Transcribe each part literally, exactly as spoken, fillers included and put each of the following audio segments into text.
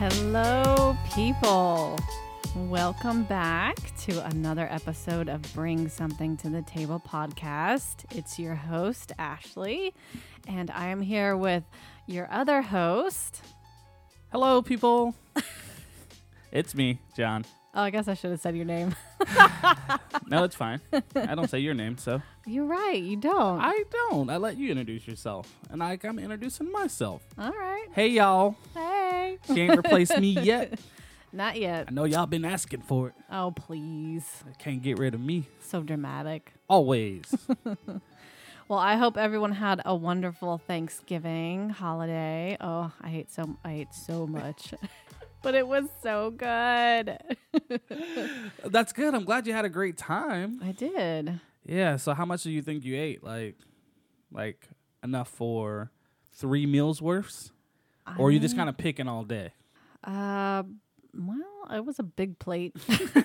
Hello, people. Welcome back to another episode of Bring Something to the Table podcast. It's your host, Ashley, and I am here with your other host. Hello, people. It's me, John. Oh, I guess I should have said your name. No, it's fine. I don't say your name, so. You're right. You don't. I don't. I let you introduce yourself, and I, I'm introducing myself. All right. Hey, y'all. Hey. She ain't replaced me yet. Not yet. I know y'all been asking for it. Oh, please. I can't get rid of me. So dramatic. Always. Well, I hope everyone had a wonderful Thanksgiving holiday. Oh, I hate so I ate so much. But it was so good. That's good. I'm glad you had a great time. I did. Yeah, so how much do you think you ate? Like like enough for three meals worth? Or are you just kind of picking all day? Uh, well, it was a big plate.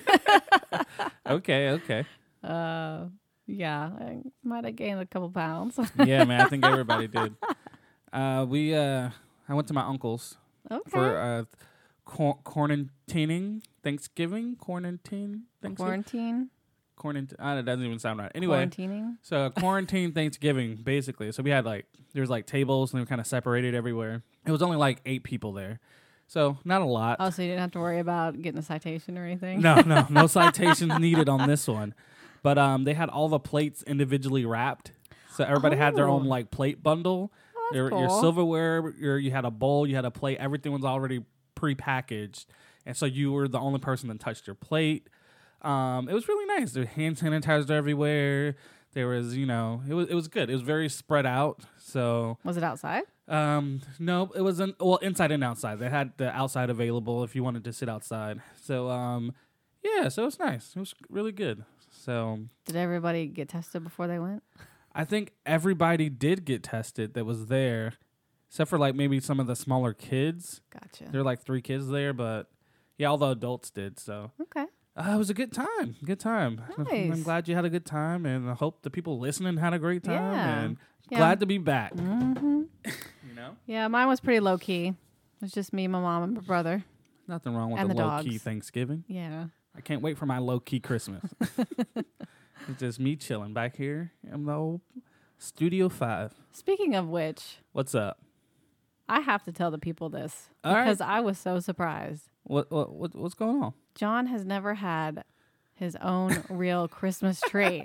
Okay, okay. uh, yeah, I might have gained a couple pounds. Yeah, man, I think everybody did. Uh, we uh, I went to my uncle's Okay. for uh, qu- quarantining Thanksgiving, quarantine Thanksgiving, Quarantine. quarantine. Uh, it doesn't even sound right. Anyway, Quarantining. so quarantine Thanksgiving, basically. So we had like there was like tables and they were kind of separated everywhere. It was only like eight people there, so not a lot. Oh, so you didn't have to worry about getting a citation or anything? No, no, no citations needed on this one. But um, they had all the plates individually wrapped, so everybody had their own Oh. like plate bundle. Oh, that's Your, cool. your silverware, your you had a bowl, you had a plate. Everything was already pre-packaged, and so you were the only person that touched your plate. Um, it was really nice. There was hand sanitizer everywhere. There was, you know, it was it was good. It was very spread out. So Was it outside? um, no, it wasn't. Well, inside and outside. They had the outside available if you wanted to sit outside. So um, yeah, so it was nice. It was really good. So Did everybody get tested before they went? I think everybody did get tested that was there, except for like maybe some of the smaller kids. Gotcha. There were like three kids there, but yeah, all the adults did. So Okay. uh, it was a good time. Good time. Nice. I'm glad you had a good time, and I hope the people listening had a great time. Yeah. And Yeah. glad to be back. Mm-hmm. You know, Yeah, mine was pretty low key. It was just me, my mom, and my brother. nothing wrong with And a the low key dogs. Thanksgiving. Yeah. I can't wait for my low key Christmas. It's just me chilling back here in the old Studio Five. Speaking of which, What's up? I have to tell the people this All right. because I was so surprised. What what, what what's going on? John has never had his own real Christmas tree.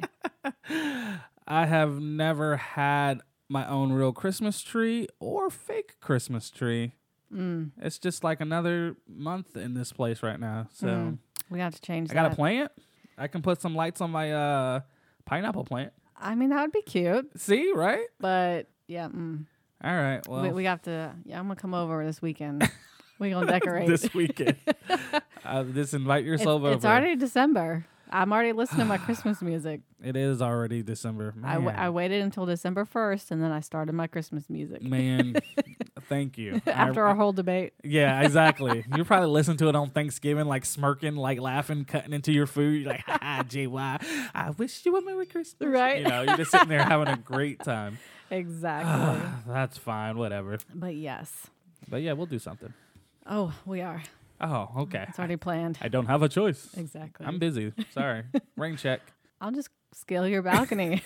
I have never had my own real Christmas tree or fake Christmas tree. Mm. It's just like another month in this place right now. So Mm. We got to change I that. got a plant. I can put some lights on my uh, pineapple plant. I mean, that would be cute, See, right? but yeah, mm. All right. Well, we, we have to. Yeah, I'm gonna come over this weekend. We gonna decorate. this weekend, uh, just invite it's, yourself over. it's already December. I'm already listening to my Christmas music. It is already December. I, w- Man. I waited until December first, and then I started my Christmas music. Man, thank you. After I, our whole debate. Yeah, exactly. You probably listen to it on Thanksgiving, like smirking, like laughing, cutting into your food. You're like, ha ha, J Y, I wish you a Merry Christmas. Right. You know, you're just sitting there having a great time. Exactly. That's fine, whatever. But yes. But yeah, we'll do something. Oh, we are. Oh, okay. It's already planned. I don't have a choice. Exactly. I'm busy. Sorry. Rain check. I'll just scale your balcony.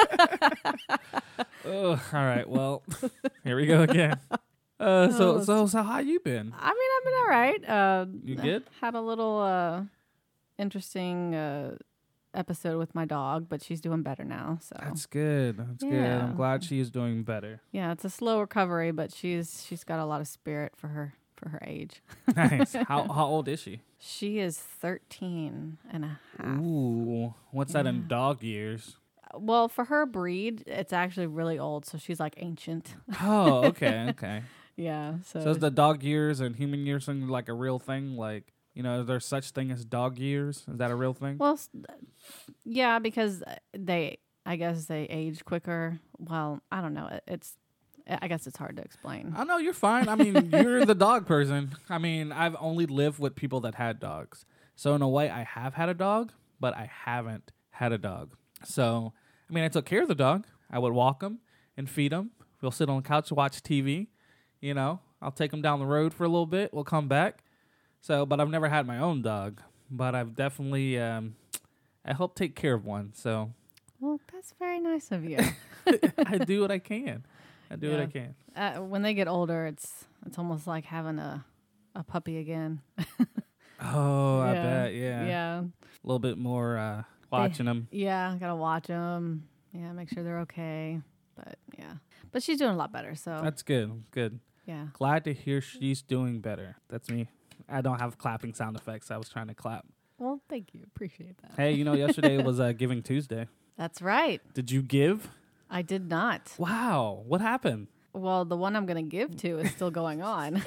Oh, all right. Well, here we go again. Uh, so, Oh, so, so, how you been? I mean, I've been all right. Uh, You good? Had a little uh, interesting uh, episode with my dog, but she's doing better now. So That's good. That's good. Yeah. I'm glad she is doing better. yeah, it's a slow recovery, but she's she's got a lot of spirit for her for her age. Nice. How how old is she? She is thirteen and a half. Ooh, what's that Yeah. in dog years? Well, for her breed, it's actually really old, so she's like ancient. Oh, okay, okay. Yeah. So, So is the dog years and human years thing like a real thing? Like, you know, is there such thing as dog years? Is that a real thing? well, s- yeah, because they, I guess they age quicker. Well, I don't know. It, it's, I guess it's hard to explain. I know you're fine. I mean, you're the dog person. I mean, I've only lived with people that had dogs. So in a way, I have had a dog, but I haven't had a dog. So, I mean, I took care of the dog. I would walk him and feed him. We'll sit on the couch and watch T V, you know. I'll take him down the road for a little bit. We'll come back. So, but I've never had my own dog, but I've definitely, um, I help take care of one. So, Well, that's very nice of you. I do what I can. I do Yeah. what I can. Uh, when they get older, it's it's almost like having a a puppy again. Oh, I Yeah. bet. Yeah. Yeah. A little bit more uh, watching them. Yeah, gotta watch them. Yeah, make sure they're okay. But yeah, but she's doing a lot better. So That's good. Good. yeah. Glad to hear she's doing better. That's me. I don't have clapping sound effects. I was trying to clap. Well, thank you. Appreciate that. Hey, you know, yesterday was uh, Giving Tuesday. That's right. Did you give? I did not. Wow. What happened? Well, the one I'm gonna give to is still going on.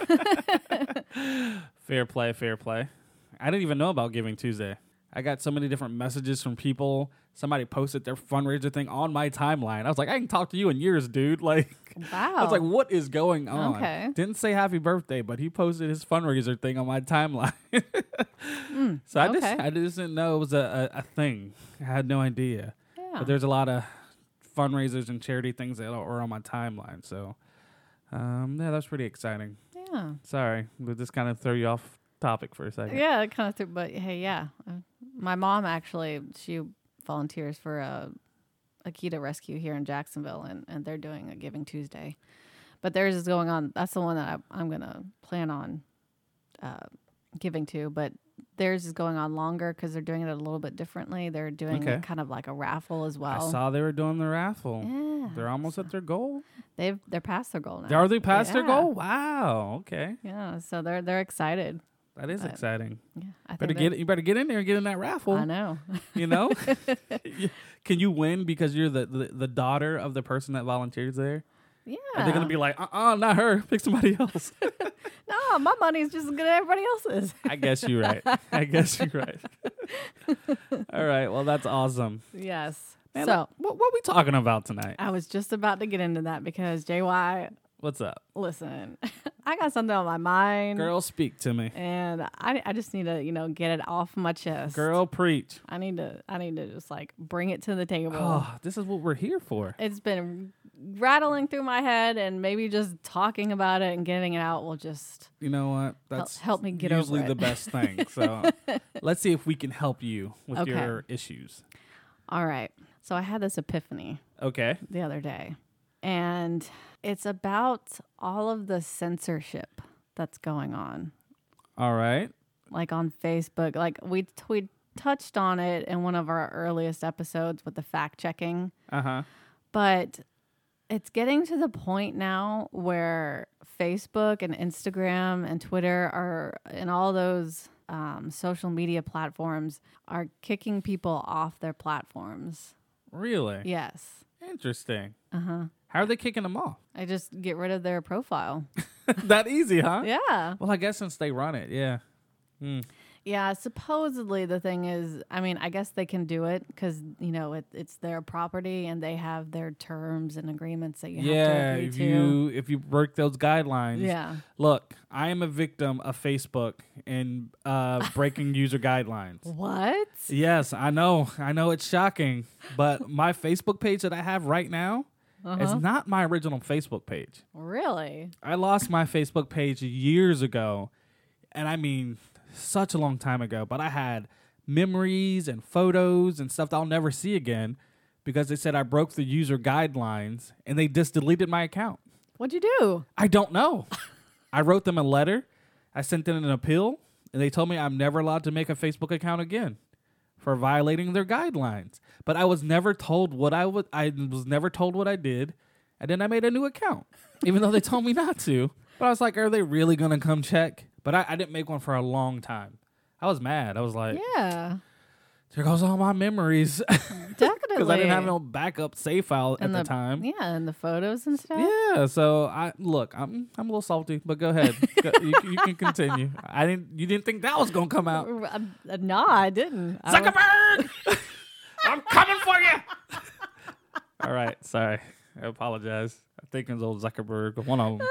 Fair play, fair play. I didn't even know about Giving Tuesday. I got so many different messages from people. Somebody posted their fundraiser thing on my timeline. I was like, I can talk to you in years, dude. Like, Wow. I was like, what is going on? Okay. Didn't say happy birthday, but he posted his fundraiser thing on my timeline. Mm, so I just, okay. I just didn't know it was a, a, a thing. I had no idea. yeah. But there's a lot of fundraisers and charity things that are on my timeline. So, um, yeah, that's pretty exciting. yeah. Sorry, we just kind of throw you off topic for a second. Yeah, kind of. Th- but hey, yeah. Uh, my mom actually, she volunteers for a Akita Rescue here in Jacksonville, and, and they're doing a Giving Tuesday. But theirs is going on. That's the one that I, I'm gonna plan on uh, giving to. But theirs is going on longer because they're doing it a little bit differently. They're doing Okay. kind of like a raffle as well. I saw they were doing the raffle. Yeah, They're almost at their goal. they've they're past their goal now. Are they past their Yeah. goal? Wow. Okay, Yeah, so they're they're excited. that is But exciting. Yeah, I Better think get that- you better get in there and get in that raffle. I know. You know, You- can you win because you're the, the the daughter of the person that volunteers there? Yeah. Are they gonna be like, uh, uh not her, pick somebody else? No, my money's just as good as everybody else's. I guess you're right. I guess you're right. All right. Well, that's awesome. Yes. Man, so what what we talking about tonight? I was just about to get into that because J Y, What's up, listen, I got something on my mind. girl? Speak to me, And I, I just need to, you know, get it off my chest. girl. Preach. I need to I need to just like bring it to the table. Oh, this is what we're here for. It's been rattling through my head, and maybe just talking about it and getting it out will just You know what? That's help me get usually over it. the best thing. So let's see if we can help you with Okay. your issues. all right. So I had this epiphany Okay. the other day, and it's about all of the censorship that's going on, All right. like on Facebook. Like we we touched on it in one of our earliest episodes with the fact checking, Uh huh. but it's getting to the point now where Facebook and Instagram and Twitter are, and all those um, social media platforms are kicking people off their platforms. Really? Yes. Interesting. Uh huh. How are they kicking them off? I just get rid of their profile. That easy, huh? Yeah. Well, I guess since they run it, yeah. Hmm. Yeah. Supposedly the thing is, I mean, I guess they can do it because, you know, it, it's their property and they have their terms and agreements that you Yeah. have to agree If to. you if you break those guidelines. Yeah. Look, I am a victim of Facebook and uh, breaking user guidelines. What? Yes, I know. I know it's shocking, but my Facebook page that I have right now is Uh-huh. not my original Facebook page. Really? I lost my Facebook page years ago, and I mean such a long time ago, but I had memories and photos and stuff that I'll never see again because they said I broke the user guidelines and they just deleted my account. What'd you do? I don't know. I wrote them a letter. I sent in an appeal, and they told me I'm never allowed to make a Facebook account again for violating their guidelines. But I was never told what I would. I was never told what I did, and then I made a new account, even though they told me not to. But I was like, are they really gonna come check? But I, I didn't make one for a long time. I was mad. I was like, Yeah. there goes all my memories Definitely. because I didn't have no backup save file at And the, time. Yeah, and the photos and stuff. Yeah, so I look, I'm I'm a little salty, but go ahead, go, you, you can continue. I didn't, you didn't think that was gonna come out, Uh, uh, no, I didn't. I was- Zuckerberg. I'm coming for you. All right, sorry, I apologize. I think it's old Zuckerberg, one of them.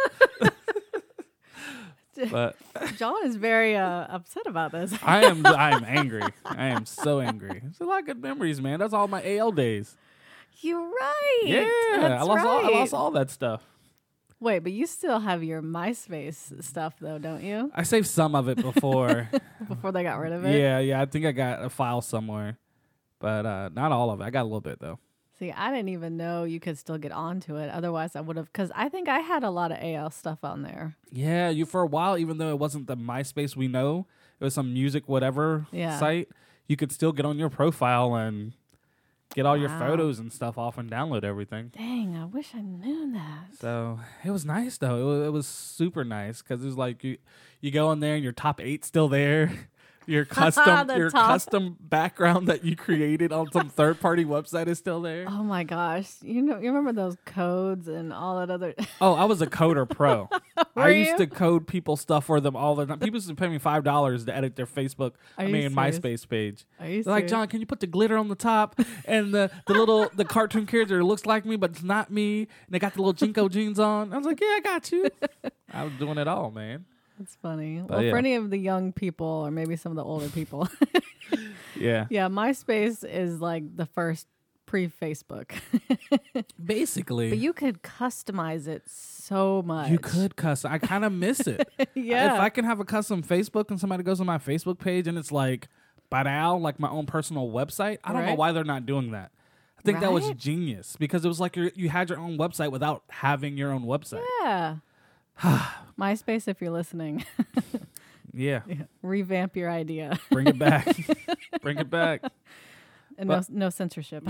But John is very uh, upset about this. I am I am angry. I am so angry. It's a lot of good memories, man. That's all my A L days. You're right. Yeah, That's I lost all I right. lost all that stuff. Wait, but you still have your MySpace stuff though, don't you? I saved some of it before. Before they got rid of it? Yeah, yeah. I think I got a file somewhere. But uh, not all of it. I got a little bit, though. See, I didn't even know you could still get onto it. Otherwise, I would have, because I think I had a lot of A L stuff on there. Yeah, you for a while, even though it wasn't the MySpace we know, it was some music whatever yeah. site, you could still get on your profile and get all wow. your photos and stuff off and download everything. Dang, I wish I knew that. So it was nice, though. It was, it was super nice because it was like you, you go in there and your top eight's still there. Your custom your top. custom background that you created on some third party website is still there. Oh my gosh. You know you remember those codes and all that other Oh, I was a coder pro. Were I you? used to code people's stuff for them all the time. People used to pay me five dollars to edit their Facebook Are I you mean serious? MySpace page. Are you They're like, John, can you put the glitter on the top and the, the little the cartoon character that looks like me but it's not me and they got the little Jinko jeans on. I was like, yeah, I got you. I was doing it all, man. That's funny. But well, yeah. for any of the young people or maybe some of the older people. yeah. Yeah, MySpace is like the first pre-Facebook. Basically. But you could customize it so much. You could custom. I kind of miss it. yeah. If I can have a custom Facebook and somebody goes on my Facebook page and it's like, by now, like my own personal website, I don't right? know why they're not doing that. I think right? that was genius because it was like you're, you had your own website without having your own website. Yeah. MySpace, if you're listening. yeah. yeah. Revamp your idea. Bring it back. Bring it back. And but, no, no censorship.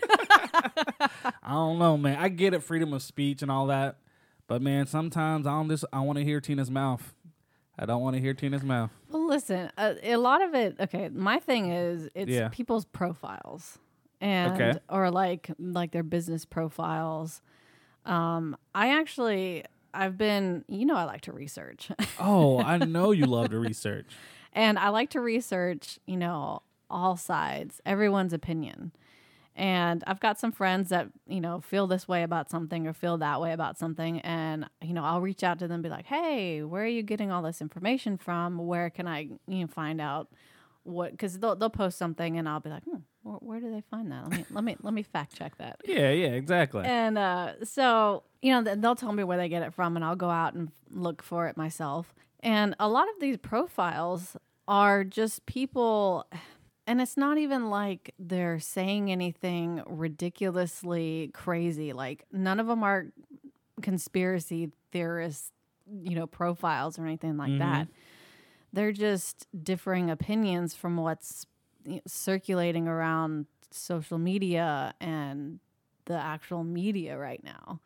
I don't know, man. I get it, freedom of speech and all that. But, man, sometimes I don't just, I want to hear Tina's mouth. I don't want to hear Tina's mouth. Well, listen, uh, a lot of it, okay, my thing is it's Yeah. people's profiles. And Okay. or like like their business profiles. Um, I actually I've been, you know, I like to research. Oh, I know you love to research. And I like to research, you know, all sides, everyone's opinion. And I've got some friends that, you know, feel this way about something or feel that way about something. And, you know, I'll reach out to them and be like, hey, where are you getting all this information from? Where can I, you know, find out what, because they'll, they'll post something and I'll be like, hmm, where, where do they find that? Let me, let me, let me fact check that. Yeah, yeah, exactly. And uh, so, you know, they'll tell me where they get it from and I'll go out and look for it myself. And a lot of these profiles are just people, and it's not even like they're saying anything ridiculously crazy. Like none of them are conspiracy theorists, you know, profiles or anything like mm-hmm. that. They're just differing opinions from what's circulating around social media and the actual media right now.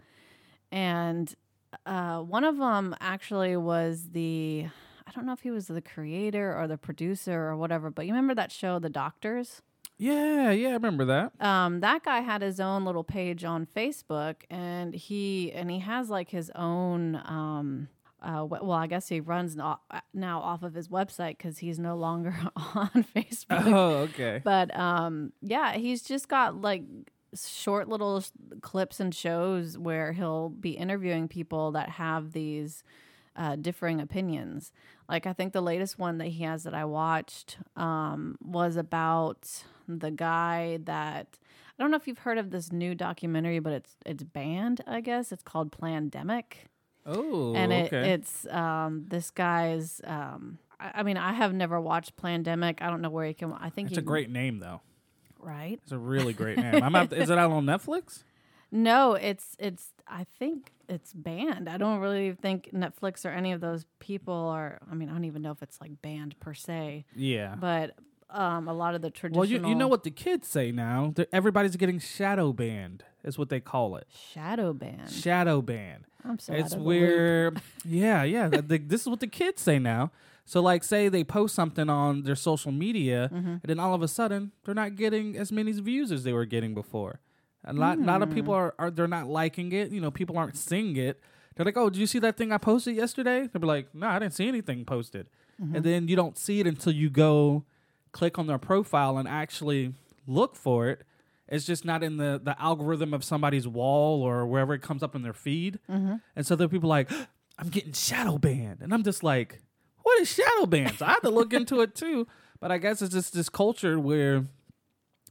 And uh, one of them actually was the, I don't know if he was the creator or the producer or whatever, but you remember that show, The Doctors? Yeah, yeah, I remember that. Um, that guy had his own little page on Facebook, and he and he has like his own. Um, uh, well, I guess he runs now off of his website because he's no longer on Facebook. Oh, okay. But um, yeah, he's just got like short little sh- clips and shows where he'll be interviewing people that have these uh, differing opinions. Like I think the latest one that he has that I watched um, was about the guy that, I don't know if you've heard of this new documentary, but it's it's banned, I guess. It's called Plandemic. Oh, and it, okay. it's um, this guy's, um, I, I mean, I have never watched Plandemic. I don't know where he can, I think it's he, a great name though. Right? It's a really great name. I'm out, is it out on Netflix? No, it's, it's, I think it's banned. I don't really think Netflix or any of those people are, I mean, I don't even know if it's like banned per se. Yeah. But um, a lot of the traditional. Well, you, you know what the kids say now? They're, everybody's getting shadow banned, is what they call it. Shadow banned. Shadow banned. I'm so It's out of where, the loop. yeah, yeah. the, the, this is what the kids say now. So, like, say they post something on their social media, mm-hmm. and then all of a sudden, they're not getting as many views as they were getting before. A lot, mm. lot of people are, are, they're not liking it. You know, people aren't seeing it. They're like, oh, did you see that thing I posted yesterday? They'll be like, no, I didn't see anything posted. Mm-hmm. And then you don't see it until you go click on their profile and actually look for it. It's just not in the, the algorithm of somebody's wall or wherever it comes up in their feed. Mm-hmm. And so there are people like, I'm getting shadow banned. And I'm just like, what is shadow banned? So I had to look into it too. But I guess it's just this culture where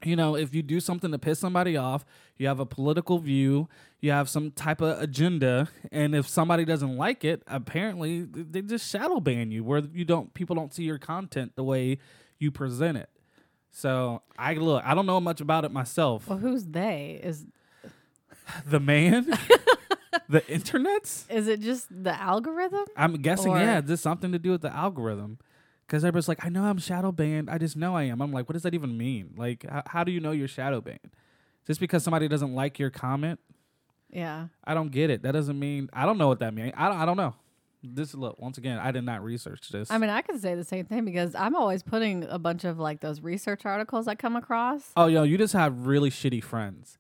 you know, if you do something to piss somebody off, you have a political view, you have some type of agenda, and if somebody doesn't like it, apparently they just shadow ban you, where you don't people don't see your content the way you present it. So I look, I don't know much about it myself. Well, who's they? Is the man? The internets? Is it just the algorithm? I'm guessing, or? yeah, there's something to do with the algorithm. Because everybody's like, I know I'm shadow banned. I just know I am. I'm like, what does that even mean? Like, h- how do you know you're shadow banned? Just because somebody doesn't like your comment? Yeah. I don't get it. That doesn't mean, I don't know what that means. I don't, I don't know. This, look, once again, I did not research this. I mean, I could say the same thing because I'm always putting a bunch of like those research articles I come across. Oh, yo, you just have really shitty friends.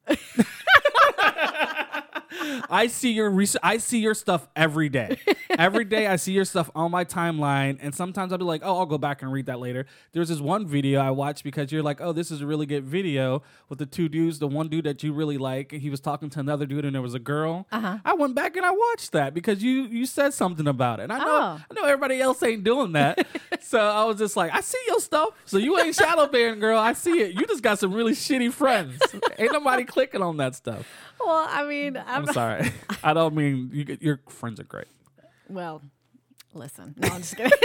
I see your res- I see your stuff every day. Every day I see your stuff on my timeline, and sometimes I'll be like, oh, I'll go back and read that later. There's this one video I watched because you're like, oh, this is a really good video with the two dudes, the one dude that you really like, and he was talking to another dude, and there was a girl. Uh-huh. I went back and I watched that because you you said something about it. And I know Oh. I know everybody else ain't doing that. So I was just like, I see your stuff. So you ain't shadow banned, girl. I see it. You just got some really shitty friends. Ain't nobody clicking on that stuff. Well, I mean, I'm, I'm sorry. I don't mean you, your friends are great. Well, listen. No, I'm just kidding.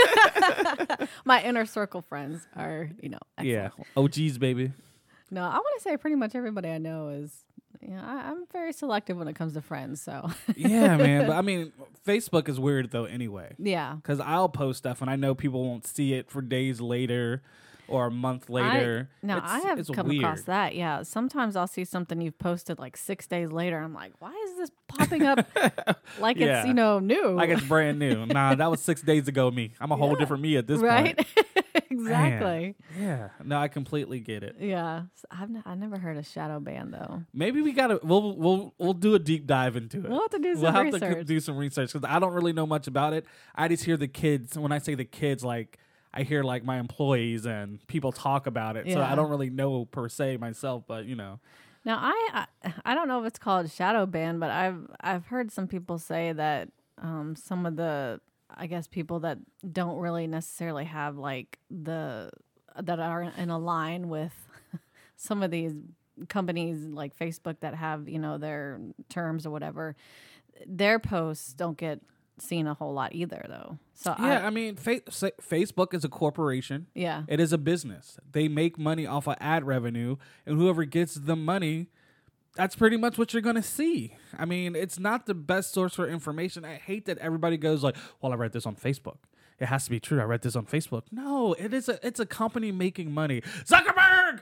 My inner circle friends are, you know, excellent. Yeah. O Gs, baby. No, I want to say pretty much everybody I know is, you know, I, I'm very selective when it comes to friends. So, Yeah, man. But I mean, Facebook is weird, though, anyway. yeah. Because I'll post stuff and I know people won't see it for days later or a month later. I, now, It's- I have it's come weird. across that. Yeah. Sometimes I'll see something you've posted like six days later. I'm like, why is this popping up like Yeah. it's, you know, new? Like it's brand new. Nah, that was six days ago me. I'm a whole different me at this right? point. Exactly. Man. Yeah. No, I completely get it. Yeah. So I've n- I never heard of shadow ban though. Maybe we gotta we'll we'll we'll do a deep dive into it. We'll have to do some We'll have to research. c- do some research because I don't really know much about it. I just hear the kids. When I say the kids, like I hear like my employees and people talk about it. So Yeah. I don't really know per se myself, but you know. Now I, I I don't know if it's called shadow ban, but I've I've heard some people say that um, some of the I guess people that don't really necessarily have like the that are in a line with some of these companies like Facebook that have, you know, their terms or whatever, their posts don't get seen a whole lot either though. So Yeah, I, I mean, fa- sa- Facebook is a corporation. yeah. It is a business. They make money off of ad revenue, and whoever gets the money, that's pretty much what you're going to see. I mean, it's not the best source for information. I hate that everybody goes like, well, I read this on Facebook. It has to be true. I read this on Facebook. No, it is a it's a company making money. Zuckerberg!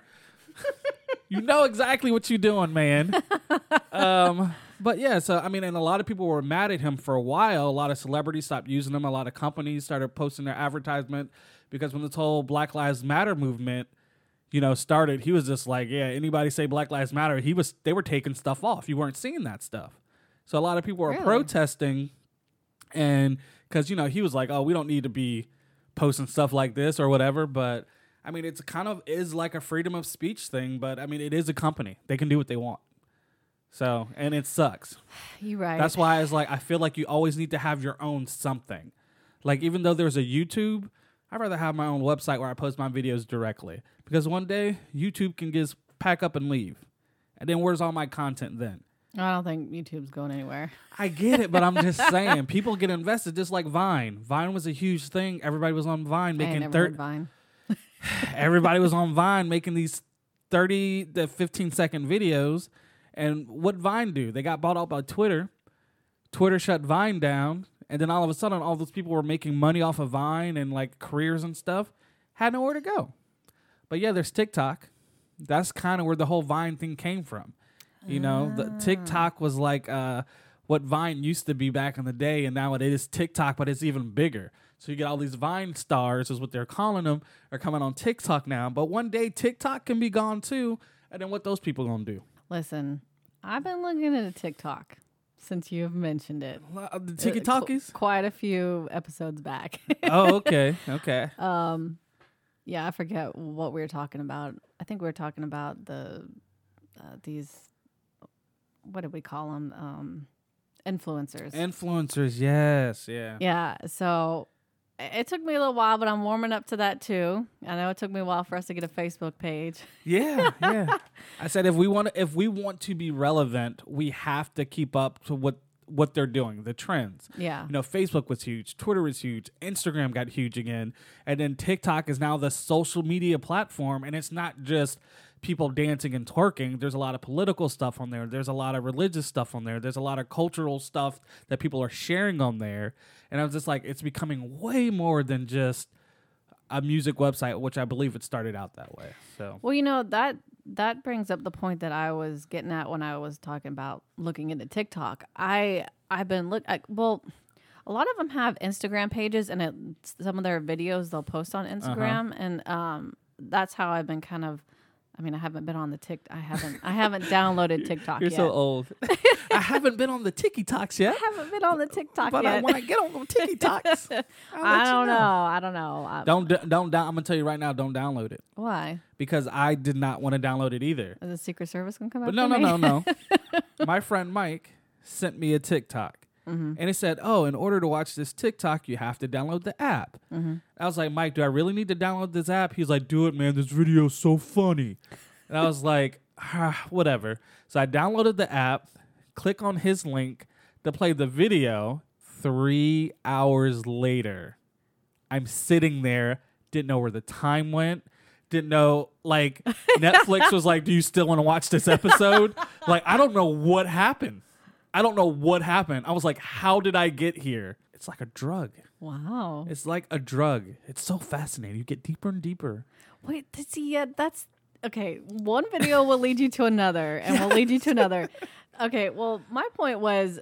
You know exactly what you're doing, man. um, but yeah, so I mean, and a lot of people were mad at him for a while. A lot of celebrities stopped using him. A lot of companies started posting their advertisement because when this whole Black Lives Matter movement, you know, started, he was just like, yeah, anybody say Black Lives Matter, he was they were taking stuff off. You weren't seeing that stuff. So a lot of people were Really? protesting, and because you know he was like, oh, we don't need to be posting stuff like this or whatever, but. I mean, it's kind of is like a freedom of speech thing, but I mean, it is a company. They can do what they want. So, and it sucks. You're right. That's why it's like, I feel like you always need to have your own something. Like, even though there's a YouTube, I'd rather have my own website where I post my videos directly. Because one day, YouTube can just pack up and leave. And then where's all my content then? I don't think YouTube's going anywhere. I get it, but I'm just saying, people get invested just like Vine. Vine was a huge thing. Everybody was on Vine I making ain't never thir- heard Vine. Everybody was on Vine making these thirty to fifteen second videos. And what Vine do? They got bought out by Twitter. Twitter shut Vine down. And then all of a sudden, all those people were making money off of Vine and like careers and stuff. Had nowhere to go. But yeah, there's TikTok. That's kind of where the whole Vine thing came from. You know, the TikTok was like uh, what Vine used to be back in the day. And now it is TikTok, but it's even bigger. So you get all these Vine stars, is what they're calling them, are coming on TikTok now. But one day TikTok can be gone too. And then what those people gonna do? Listen, I've been looking at TikTok since you've mentioned it. Uh, The Tiki Uh, qu- Talkies? quite a few episodes back. Oh, okay, okay. um, yeah, I forget what we were talking about. I think we were talking about the uh, these. What did we call them? Um, influencers. Influencers, yes, yeah. Yeah. So It took me a little while, but I'm warming up to that too. I know it took me a while for us to get a Facebook page. Yeah, yeah. I said if we want to, if we want to be relevant, we have to keep up to what what they're doing, the trends. Yeah. You know, Facebook was huge, Twitter was huge, Instagram got huge again, and then TikTok is now the social media platform, and it's not just people dancing and twerking. There's a lot of political stuff on there. There's a lot of religious stuff on there. There's a lot of cultural stuff that people are sharing on there. And I was just like, it's becoming way more than just a music website, which I believe it started out that way. So, well, you know, that that brings up the point that I was getting at when I was talking about looking into TikTok. I I've been look I, well, a lot of them have Instagram pages, and it, some of their videos they'll post on Instagram, uh-huh. and um, that's how I've been kind of. I mean, I haven't been on the Tik. I haven't. I haven't downloaded TikTok You're yet. You're so old. I haven't been on the TikToks yet. I haven't been on the TikTok but yet. I, when I get on the TikToks, I don't know. know. I don't know. Don't don't down. I'm gonna tell you right now. Don't download it. Why? Because I did not want to download it either. Is the Secret Service gonna come but after no, me? no, no, no. My friend Mike sent me a TikTok. Mm-hmm. And it said, oh, in order to watch this TikTok, you have to download the app. Mm-hmm. I was like, Mike, do I really need to download this app? He's like, do it, man. This video's so funny. And I was like, ah, whatever. So I downloaded the app, click on his link to play the video. Three hours later, I'm sitting there, didn't know where the time went. Didn't know, like, Netflix was like, do you still want to watch this episode? Like, I don't know what happened. I don't know what happened. I was like, how did I get here? It's like a drug. Wow. It's like a drug. It's so fascinating. You get deeper and deeper. Wait, see, yeah, that's, okay, one video will lead you to another, and will lead you to another. Okay, well, my point was,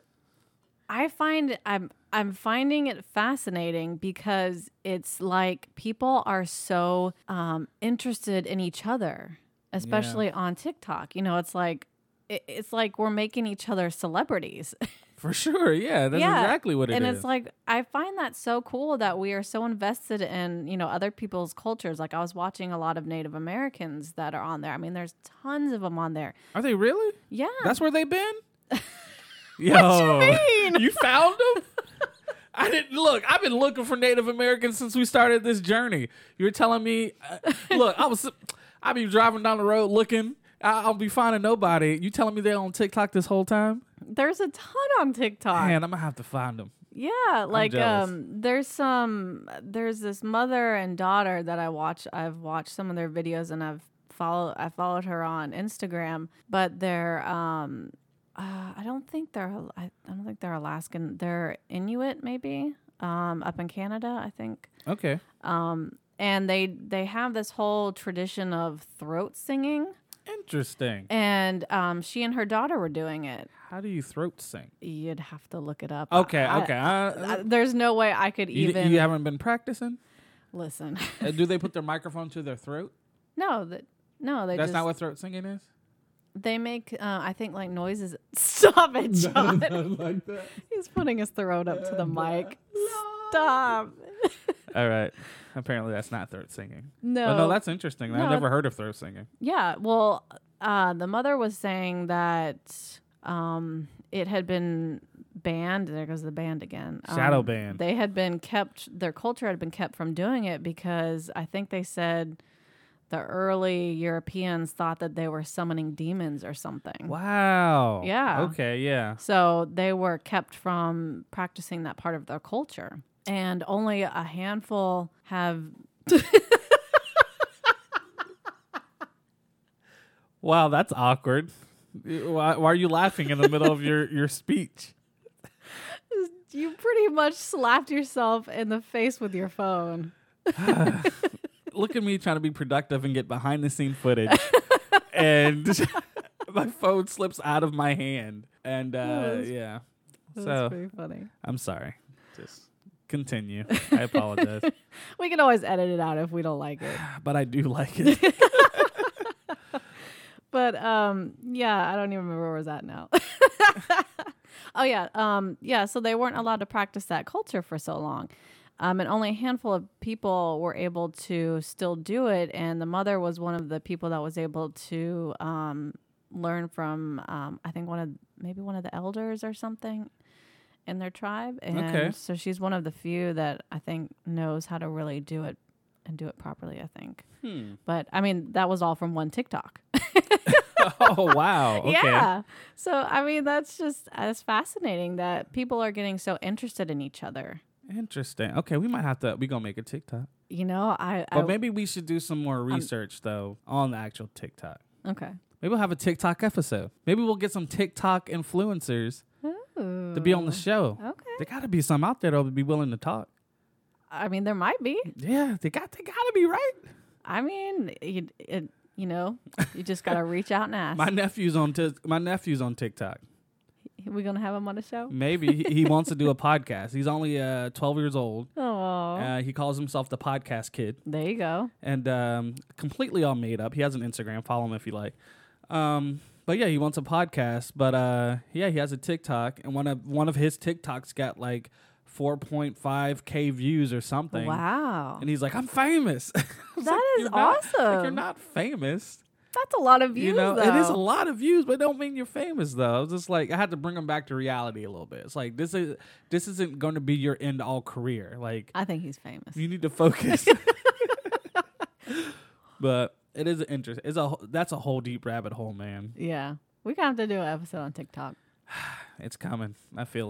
I find, I'm, I'm finding it fascinating because it's like people are so um, interested in each other, especially yeah. on TikTok. You know, it's like, it's like we're making each other celebrities. For sure, yeah, that's yeah. exactly what it and is. And it's like, I find that so cool that we are so invested in, you know, other people's cultures. Like I was watching a lot of Native Americans that are on there. I mean, there's tons of them on there. Are they really? Yeah. That's where they've been? Yo, what you mean? You found them? I didn't look. I've been looking for Native Americans since we started this journey. You were telling me, uh, look, I was, I be driving down the road looking. I'll be finding nobody. You telling me they're on TikTok this whole time? There's a ton on TikTok. Man, I'm gonna have to find them. Yeah, like um, there's some, there's this mother and daughter that I watch. I've watched some of their videos, and I've followed. I followed her on Instagram, but they're um, uh, I don't think they're. I, I don't think they're Alaskan. They're Inuit, maybe. Um, up in Canada, I think. Okay. Um, and they they have this whole tradition of throat singing. Interesting. And um, she and her daughter were doing it. How do you throat sing? You'd have to look it up. Okay, I, okay. I, I, I, there's no way I could you, even. You haven't been practicing? Listen. uh, do they put their microphone to their throat? No, that no. They That's just, not what throat singing is? They make, uh, I think, like noises. Stop it, John. No, not like that. He's putting his throat up to the mic. Stop. All right. Apparently that's not throat singing. No. But no, that's interesting. No. I've never heard of throat singing. Yeah. Well, uh, the mother was saying that um, it had been banned. There goes the band again. Um, Shadow banned. They had been kept, their culture had been kept from doing it because I think they said the early Europeans thought that they were summoning demons or something. Wow. Yeah. Okay, yeah. So they were kept from practicing that part of their culture. And only a handful have... Wow, that's awkward. Why, why are you laughing in the middle of your, your speech? You pretty much slapped yourself in the face with your phone. Look at me trying to be productive and get behind the scene footage. And my phone slips out of my hand. And uh, was, yeah. That's so pretty funny. I'm sorry. Just continue. I apologize. We can always edit it out if we don't like it. But I do like it. But um, yeah, I don't even remember where I was at now. Oh yeah, um, yeah. So they weren't allowed to practice that culture for so long, um, and only a handful of people were able to still do it. And the mother was one of the people that was able to um, learn from, um, I think one of maybe one of the elders or something. in their tribe, and Okay. so she's one of the few that I think knows how to really do it and do it properly, I think. Hmm. But I mean, that was all from one TikTok. Oh, wow. Okay. Yeah. So I mean, that's just that's fascinating that people are getting so interested in each other. Interesting. Okay, we might have to. We gonna make a TikTok, You know, I, but I maybe we should do some more research though on the actual TikTok. okay. Maybe we'll have a TikTok episode. Maybe we'll get some TikTok influencers Ooh. to be on the show. Okay. There got to be some out there that would be willing to talk. I mean, there might be. Yeah, they got. They got to be right. I mean, you, it, you know, you just got to reach out and ask. My nephew's on. T- my nephew's on TikTok. We gonna have him on the show? Maybe he, he wants to do a podcast. He's only uh, twelve years old. Oh, Uh, he calls himself the podcast kid, there you go. and um, completely all made up. He has an Instagram. Follow him if you like. Um, but yeah, he wants a podcast. But uh, yeah, he has a TikTok, and one of one of his TikToks got like four point five K views or something. Wow, And he's like, I'm famous. I was that like, is "You're not- awesome. like, you're not famous. That's a lot of views. You know, though. it is a lot of views, but it don't mean you're famous though. It's just like I had to bring him back to reality a little bit. It's like this is this isn't going to be your end all career. Like I think he's famous. you need to focus. But it is interesting. It's a wh- that's a whole deep rabbit hole, man. Yeah, we gonna have to do an episode on TikTok. It's coming. I feel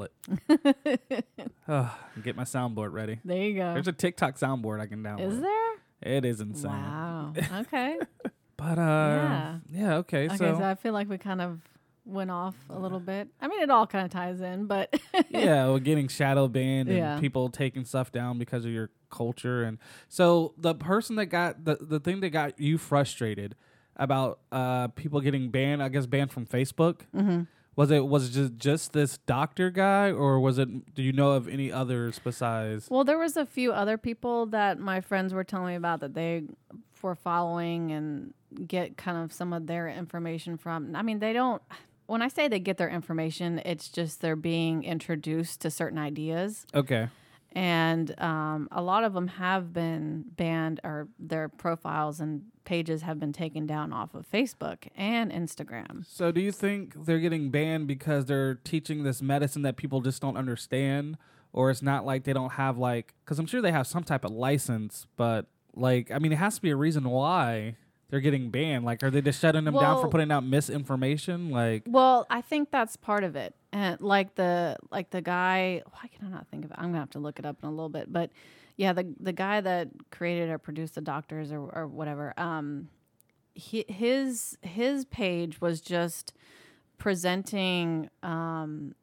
it. Oh, get my soundboard ready. There you go. There's a TikTok soundboard I can download. Is there? It is insane. Wow. Okay. But uh, Yeah. yeah. Okay. okay. so So I feel like we kind of went off a little bit. I mean, it all kind of ties in, but yeah, well, getting shadow banned and Yeah. people taking stuff down because of your culture. And so the person that got the, the thing that got you frustrated about uh, people getting banned, I guess banned from Facebook, mm-hmm. was it was it just just this doctor guy, or was it? Do you know of any others besides? Well, there was a few other people that my friends were telling me about that they were following and get kind of some of their information from. I mean, they don't. When I say they get their information, it's just they're being introduced to certain ideas. Okay. And um, a lot of them have been banned, or their profiles and pages have been taken down off of Facebook and Instagram. So do you think they're getting banned because they're teaching this medicine that people just don't understand? Or it's not like they don't have like, because I'm sure they have some type of license, but like, I mean, it has to be a reason why they're getting banned. Like, are they just shutting them down for Well- putting out misinformation? Like, Well, I think that's part of it. And like the like the guy, why can I not think of it? I'm gonna have to look it up in a little bit. But yeah, the the guy that created or produced the doctors or, or whatever, um, he, his his page was just presenting um,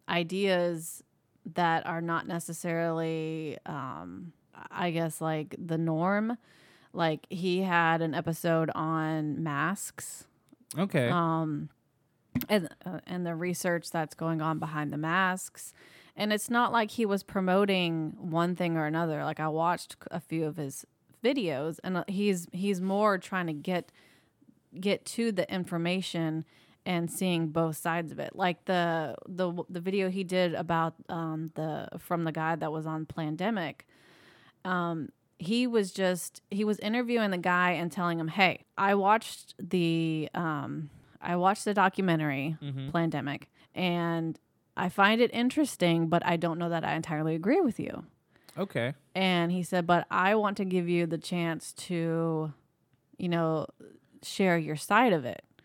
ideas that are not necessarily, um, I guess, like the norm. Like he had an episode on masks. okay. Um, and uh, and the research that's going on behind the masks, and it's not like he was promoting one thing or another. Like I watched a few of his videos, and uh, he's he's more trying to get get to the information and seeing both sides of it. Like the the the video he did about um the from the guy that was on Plandemic. Um, he was just he was interviewing the guy and telling him, "Hey, I watched the um." I watched the documentary, Mhm. Plandemic, and I find it interesting, but I don't know that I entirely agree with you. Okay. And he said, but I want to give you the chance to, you know, share your side of it.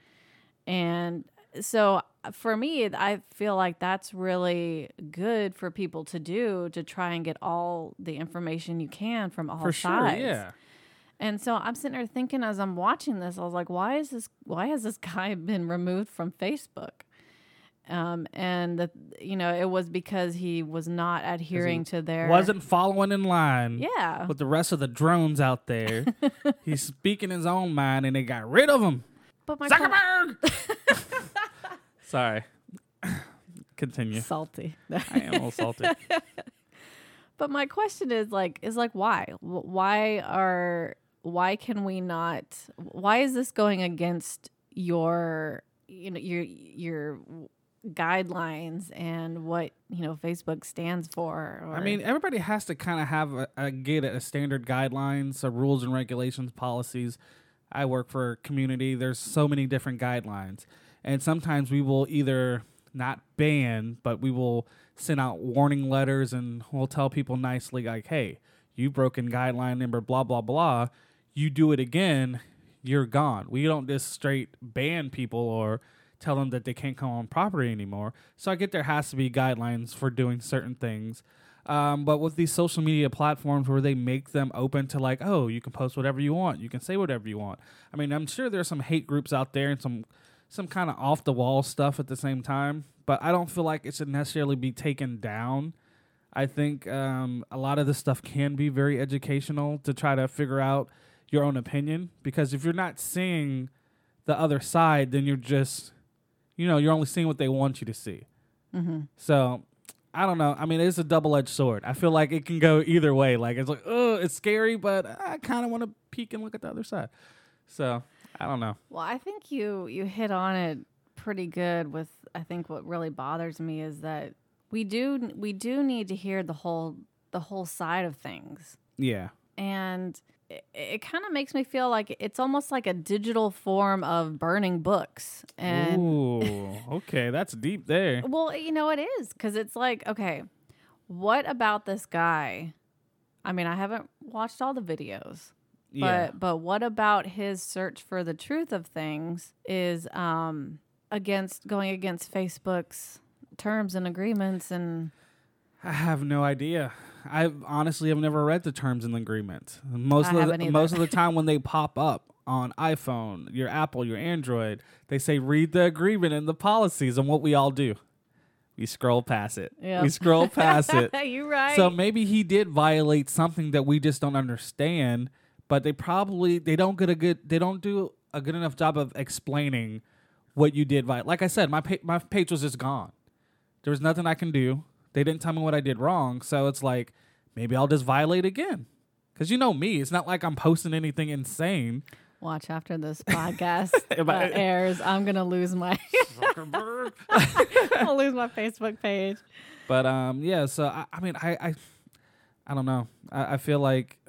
And so for me, I feel like that's really good for people to do, to try and get all the information you can from all For sides. sure. Yeah. And so I'm sitting there thinking as I'm watching this, I was like, why is this, why has this guy been removed from Facebook? Um, and, the, you know, it was because he was not adhering to their... Wasn't following in line. Yeah. With the rest of the drones out there. He's speaking his own mind, and they got rid of him. But my Zuckerberg! Sorry. Continue. salty. I am a little salty. But my question is like, is like, why? Wh- Why are, why can we not, why is this going against your, you know, your, your guidelines and what, you know, Facebook stands for? Or, I mean, everybody has to kind of have a, a get a standard guidelines, so rules and regulations, policies. I work for a community. There's so many different guidelines, and sometimes we will either not ban, but we will send out warning letters and we'll tell people nicely, like, hey, you've broken guideline number blah, blah, blah. You do it again, you're gone. We don't just straight ban people or tell them that they can't come on property anymore. So I get there has to be guidelines for doing certain things. Um, but with these social media platforms where they make them open to like, oh, you can post whatever you want. You can say whatever you want. I mean, I'm sure there's some hate groups out there and some some kind of off the wall stuff at the same time. But I don't feel like it should necessarily be taken down. I think um, a lot of this stuff can be very educational to try to figure out your own opinion. Because if you're not seeing the other side, then you're just, you know, you're only seeing what they want you to see. Mm-hmm. So I don't know. I mean, it's a double-edged sword. I feel like it can go either way. Like, it's like, oh, it's scary, but I kind of want to peek and look at the other side. So, I don't know. Well, I think you you hit on it pretty good with, I think what really bothers me is that we do we do need to hear the whole the whole side of things. Yeah. And it, it kind of makes me feel like it's almost like a digital form of burning books. And Ooh, okay, that's deep there. Well, you know, it is, because it's like, okay, what about this guy? I mean, I haven't watched all the videos, Yeah. but but what about his search for the truth of things is um, against going against Facebook's terms and agreements? And I have no idea. I honestly have never read the terms and agreements. Most I of the, haven't either. most of the time when they pop up on iPhone, your Apple, your Android, they say read the agreement and the policies, and what we all do, we scroll past it. Yep. We scroll past it. You're right. So maybe he did violate something that we just don't understand, but they probably they don't get a good they don't do a good enough job of explaining what you did violate. Like I said, my pa- my page was just gone. There was nothing I can do. They didn't tell me what I did wrong, so it's like maybe I'll just violate again. Because you know me, it's not like I'm posting anything insane. Watch after this podcast uh, airs, I'm gonna lose my I'll lose my Facebook page. But um, yeah. So I, I mean, I, I, I don't know. I, I feel like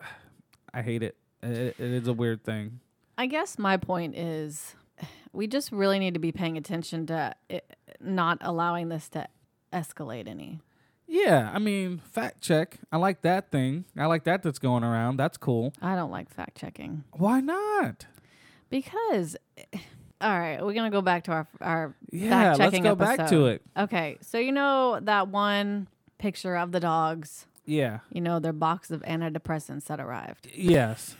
I hate it. it. It is a weird thing. I guess my point is, we just really need to be paying attention to it, not allowing this to escalate any. Yeah, I mean, fact check. I like that thing. I like that that's going around. That's cool. I don't like fact checking. Why not? Because, all right, we're going to go back to our, our Yeah, fact let's checking go episode. back to it. Okay, so you know that one picture of the dogs, Yeah. you know, their box of antidepressants that arrived. Yes.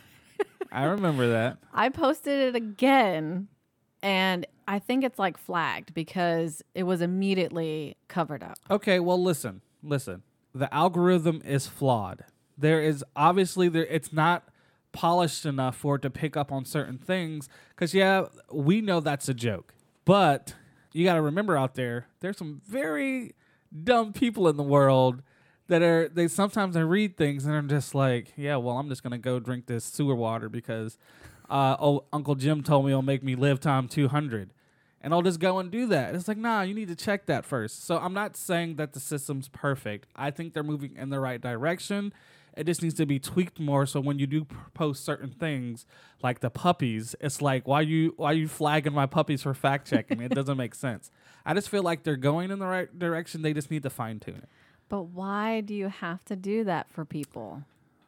I remember that. I posted it again, and I think it's like flagged because it was immediately covered up. Okay, well, listen. Listen. The algorithm is flawed. There is obviously there it's not polished enough for it to pick up on certain things, because yeah, we know that's a joke, but you got to remember out there there's some very dumb people in the world that are they sometimes I read things and I'm just like, yeah, well, I'm just gonna go drink this sewer water because uh oh Uncle Jim told me it'll make me live time two hundred, and I'll just go and do that. It's like, nah, you need to check that first. So I'm not saying that the system's perfect. I think they're moving in the right direction. It just needs to be tweaked more. So when you do p- post certain things, like the puppies, it's like, why you why you flagging my puppies for fact checking? It doesn't make sense. I just feel like they're going in the right direction. They just need to fine tune it. But why do you have to do that for people?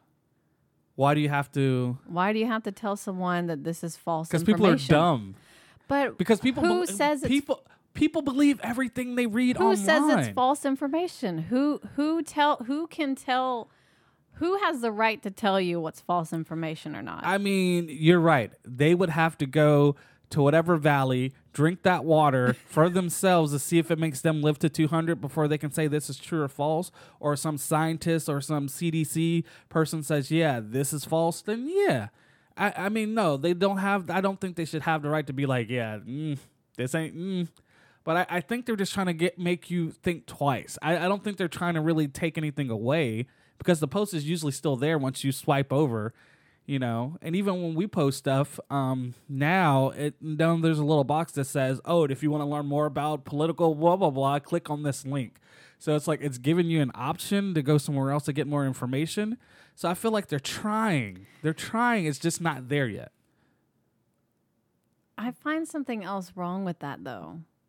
Why do you have to? Why do you have to tell someone that this is false Because information? people are dumb. But Because people who bel- says it's people people believe everything they read Who online. says it's false information? Who who tell who can tell who has the right to tell you what's false information or not? I mean, you're right. They would have to go to whatever valley, drink that water for themselves to see if it makes them live to two hundred before they can say this is true or false. Or some scientist or some C D C person says, yeah, this is false, then yeah. I, I mean, no, they don't have, I don't think they should have the right to be like, yeah, mm, this ain't, mm. But I, I think they're just trying to get make you think twice. I, I don't think they're trying to really take anything away, because the post is usually still there once you swipe over, you know. And even when we post stuff, um, now it down there's a little box that says, "Oh, if you want to learn more about political blah blah blah, click on this link." So it's like it's giving you an option to go somewhere else to get more information. So I feel like they're trying. They're trying. It's just not there yet. I find something else wrong with that, though,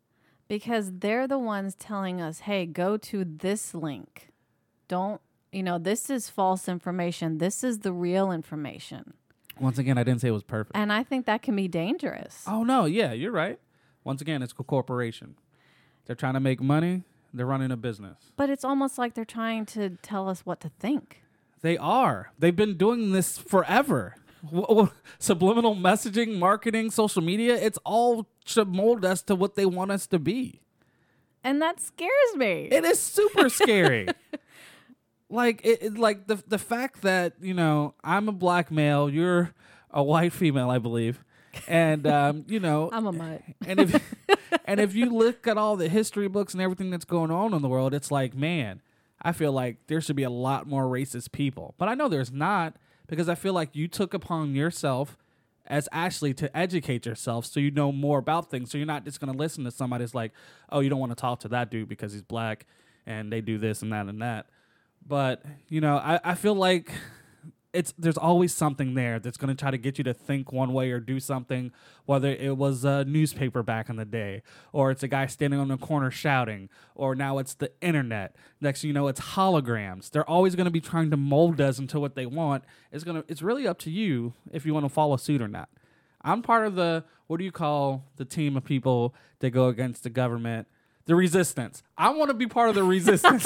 Because they're the ones telling us, hey, go to this link. Don't, you know, this is false information. This is the real information. Once again, I didn't say it was perfect. And I think that can be dangerous. Oh, no. Yeah, you're right. Once again, it's a corporation. They're trying to make money. They're running a business. But it's almost like they're trying to tell us what to think. They are. They've been doing this forever. W- w- subliminal messaging, marketing, social media, it's all to mold us to what they want us to be. And that scares me. It is super scary. Like it, it like the the fact that, you know, I'm a black male, you're a white female, I believe. And um, you know, I'm a mutt. And if and if you look at all the history books and everything that's going on in the world, it's like, man, I feel like there should be a lot more racist people. But I know there's not, because I feel like you took upon yourself as Ashley to educate yourself so you know more about things. So you're not just going to listen to somebody that's like, oh, you don't want to talk to that dude because he's black and they do this and that and that. But, you know, I, I feel like it's there's always something there that's going to try to get you to think one way or do something, whether it was a newspaper back in the day, or it's a guy standing on the corner shouting, or now it's the internet. Next thing you know, it's holograms. They're always going to be trying to mold us into what they want. It's gonna it's really up to you if you want to follow suit or not. I'm part of the, what do you call the team of people that go against the government? The resistance. I want to be part of the resistance.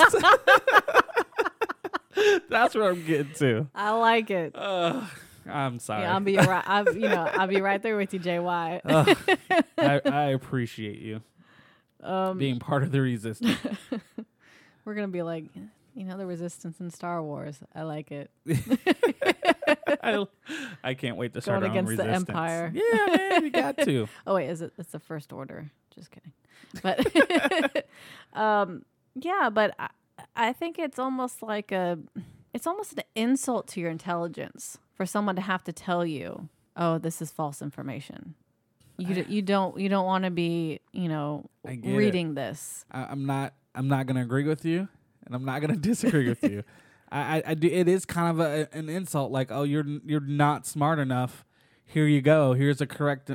That's what I'm getting to. I like it. Uh, I'm sorry. Yeah, I'll be right. I'll, you know, I'll be right there with you, J Y. uh, I, I appreciate you um, being part of the resistance. We're gonna be like, you know, the resistance in Star Wars. I like it. I, I can't wait to start Going our own against the resistance. Empire. Yeah, man, you got to. Oh wait, is it? It's the First Order. Just kidding. But um, yeah, but I, I think it's almost like a, it's almost an insult to your intelligence for someone to have to tell you, oh, this is false information. You d- you don't you don't want to be, you know, reading it. this. I, I'm not. I'm not gonna agree with you, and I'm not gonna disagree with you. I, I, I do. It is kind of a, an insult. Like, oh, you're you're not smart enough. Here you go. Here's a correct.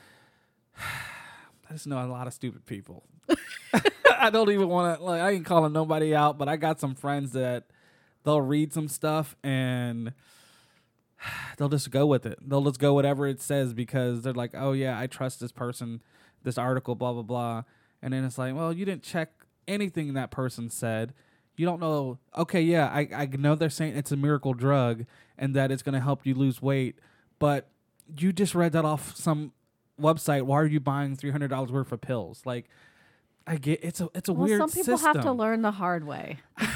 I just know a lot of stupid people. I don't even want to, like, I ain't calling nobody out, but I got some friends that they'll read some stuff and they'll just go with it. They'll just go whatever it says because they're like, oh, yeah, I trust this person, this article, blah, blah, blah. And then it's like, well, you didn't check anything that person said. You don't know. Okay, yeah, I, I know they're saying it's a miracle drug and that it's going to help you lose weight, but you just read that off some website. Why are you buying three hundred dollars worth of pills? Like, I get it's a it's a well, weird some people system. have to learn the hard way.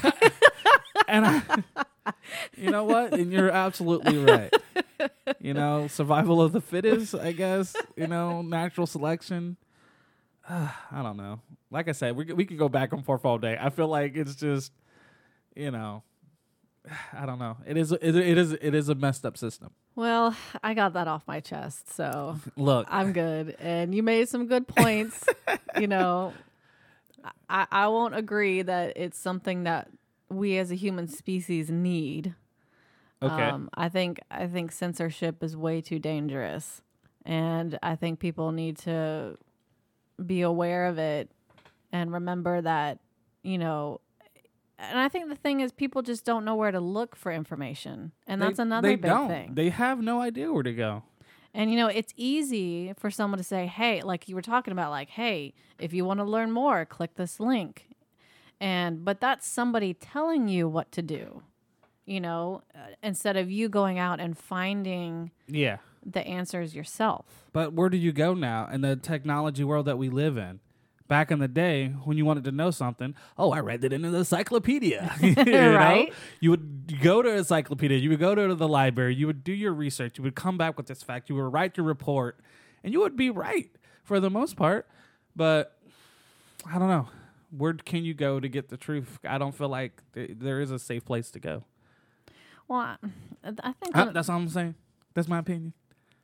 And I, you know what? And you're absolutely right. You know, survival of the fittest, I guess. You know, natural selection. Uh, I don't know. Like I said, we we could go back and forth all day. I feel like it's just, you know, I don't know. It is it, it is it is a messed up system. Well, I got that off my chest, so look, I'm good. And you made some good points. You know, I I won't agree that it's something that we as a human species need. Okay. Um, I think I think censorship is way too dangerous, and I think people need to be aware of it and remember that, you know. And I think the thing is, people just don't know where to look for information, and they, that's another they big don't. thing. They have no idea where to go. And, you know, it's easy for someone to say, hey, like you were talking about, like, hey, if you want to learn more, click this link. And but that's somebody telling you what to do, you know, uh, instead of you going out and finding Yeah. the answers yourself. But where do you go now in the technology world that we live in? Back in the day, when you wanted to know something, oh, I read it in the encyclopedia. you Right? know? You would go to encyclopedia. You would go to the library. You would do your research. You would come back with this fact. You would write your report, and you would be right for the most part. But I don't know. Where can you go to get the truth? I don't feel like th- there is a safe place to go. Well, I, I think Uh, that's all I'm saying. That's my opinion.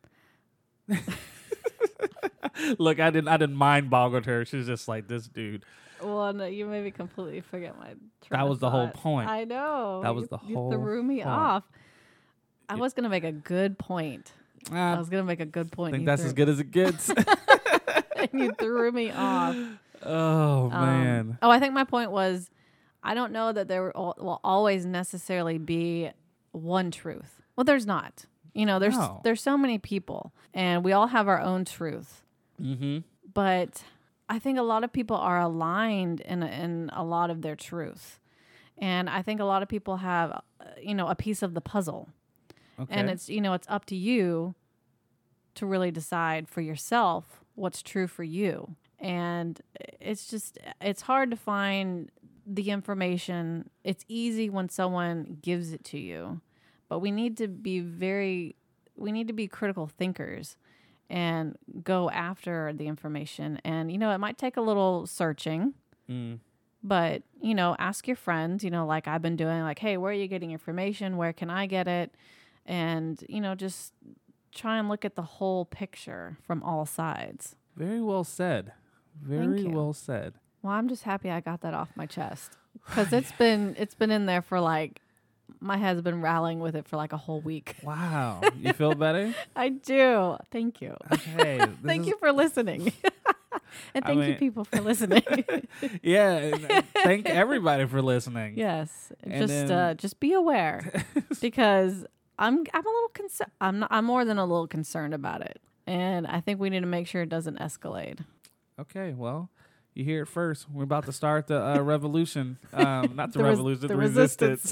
Look, I didn't. I didn't mind boggled her. She's just like, this dude. Well, no, you made me completely forget my. train That of was the whole thought. point. I know. That was You- the you whole threw me point. off. I Yeah. was gonna make a good point. Uh, I was gonna make a good I point. think You that's threw- as good as it gets. and you threw me off. Oh, Um, man. oh, I think my point was, I don't know that there will will always necessarily be one truth. Well, there's not. You know, there's No. there's so many people, and we all have our own truth. Mm-hmm. But I think a lot of people are aligned in in a lot of their truth, and I think a lot of people have, uh, you know, a piece of the puzzle, Okay. and it's you know it's up to you to really decide for yourself what's true for you. And it's just, it's hard to find the information. It's easy when someone gives it to you, but we need to be very, we need to be critical thinkers and go after the information. And, you know, it might take a little searching, Mm. but, you know, ask your friends, you know, like I've been doing, like, hey, where are you getting information? Where can I get it? And, you know, just try and look at the whole picture from all sides. Very well said. Very you. well said. Well, I'm just happy I got that off my chest because it's been it's been in there for like, my head's been rattling with it for like a whole week. Wow. You feel better? I do. Thank you. Okay. Thank you for listening. And I thank you mean- people for listening. Yeah. and Thank everybody for listening. Yes. And just then- uh just be aware because I'm I'm a little concerned. I'm not, I'm more than a little concerned about it. And I think we need to make sure it doesn't escalate. Okay. Well, you hear it first. We're about to start the uh, revolution. Um, not the, The res- revolution, the, the resistance.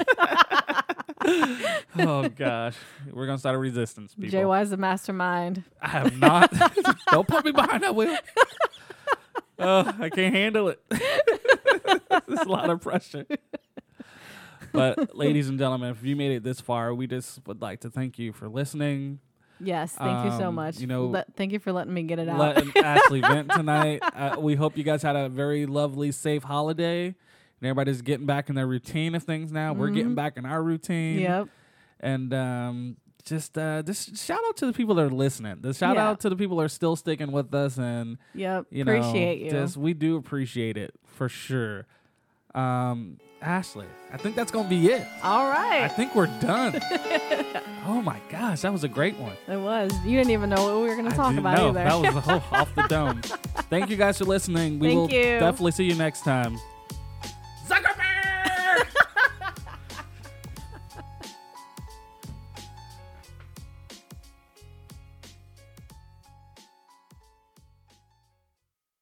Oh, gosh. We're going to start a resistance, people. J Y's the mastermind. I have not. Don't put me behind that wheel. Oh, I can't handle it. There's a lot of pressure. But, ladies and gentlemen, if you made it this far, we just would like to thank you for listening. Yes, thank you so Um, much. you know, Let, thank you for letting me get it out. Letting Ashley vent tonight. Uh, we hope you guys had a very lovely, safe holiday. And everybody's getting back in their routine of things now. We're getting back in our routine. Yep. And um, just uh, just shout out to the people that are listening. The shout Yeah. out to the people that are still sticking with us. And, Yep. you know, Appreciate you. Just, we do appreciate it for sure. Um, Ashley, I think that's going to be it. All right. I think we're done. Oh, my gosh. That was a great one. It was. You didn't even know what we were going to talk I about didn't know. either. That was oh, off the dome. Thank you guys for listening. We Thank will you. definitely see you next time.